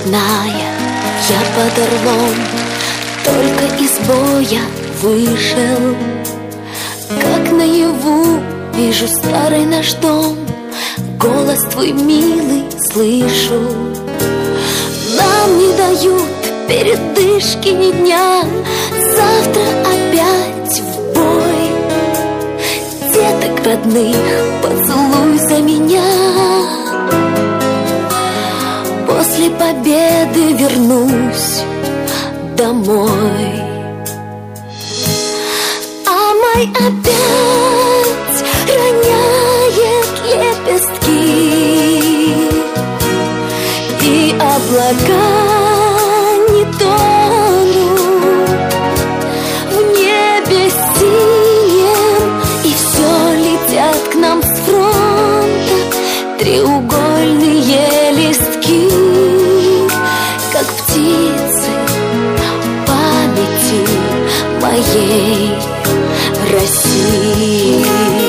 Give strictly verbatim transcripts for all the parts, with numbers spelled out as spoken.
родная, я под орлом только из боя вышел. Как наяву вижу старый наш дом, голос твой милый слышу. Нам не дают передышки ни дня, завтра опять в бой. Деток родных, поцелуй за меня. После победы вернусь домой. А май опять роняет лепестки, и облака не тонут в небе синем, и все летят к нам с фронта треугольные листки, как птицы памяти моей России.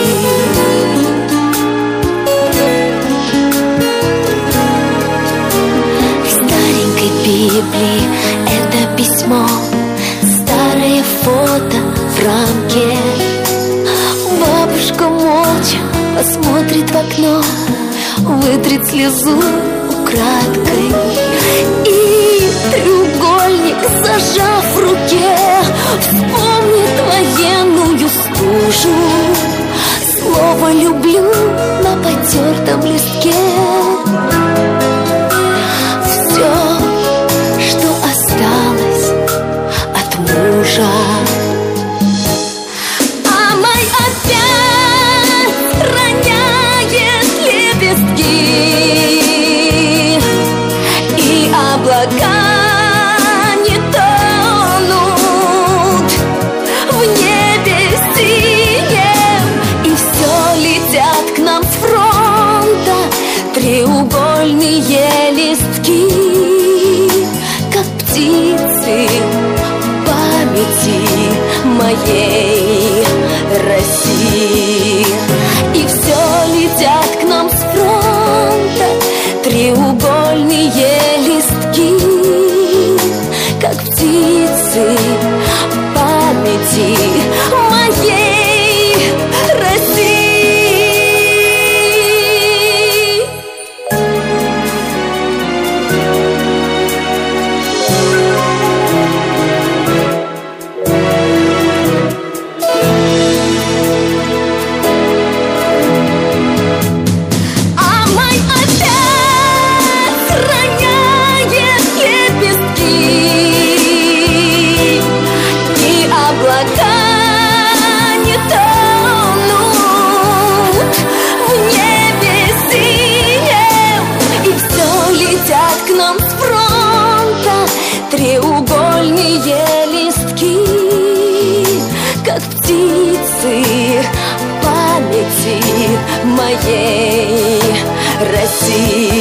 В старенькой Библии это письмо, старое фото в рамке. Бабушка молча посмотрит в окно, вытрет слезу украдкой, и треугольник, зажав в руке, вспомнит военную стужу. Слово «люблю» на потертом листке. Все, что осталось от мужа. А май опять роняет лепестки, и облака не тонут в небе синем, и все летят к нам с фронта треугольные листки, как птицы памяти моей России. И все летят к нам с фронта треугольные листки, как птицы памяти моей России. Треугольные листки, как птицы памяти моей России.